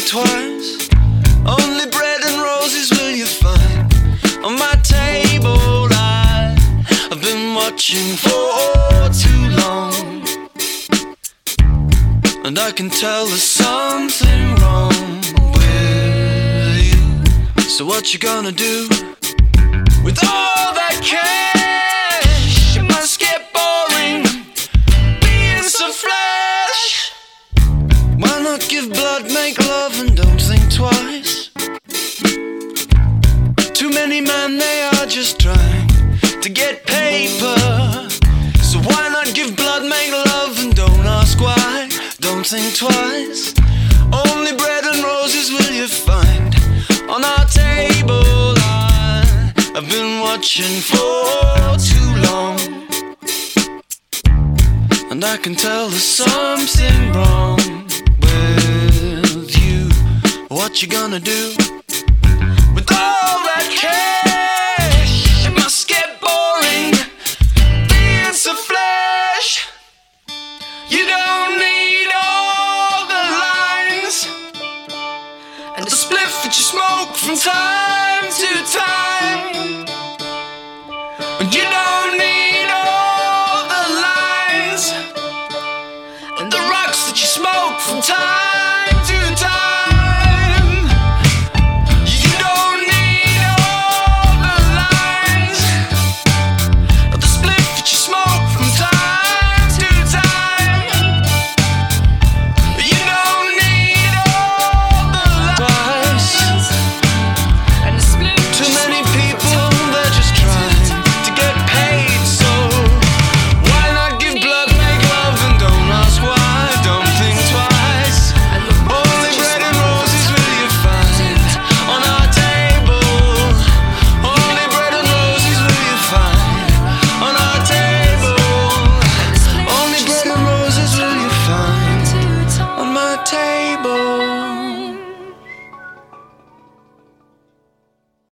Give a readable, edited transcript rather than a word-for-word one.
think twice. Only bread and roses will you find on my table. I've been watching for too long, and I can tell there's something wrong with you. So what you gonna do with all that cash? It must get boring being so flash. Why not give blood, make love, and don't think twice? Too many men, they are just trying to get paper. So why not give blood, make love, and don't ask why? Don't think twice. Only bread and roses will you find on our table. I've been watching for too long, and I can tell there's something wrong with you. What you gonna do with all that cash? It must get boring being so flash. You don't need all the lines and the spliff that you smoke from time to time.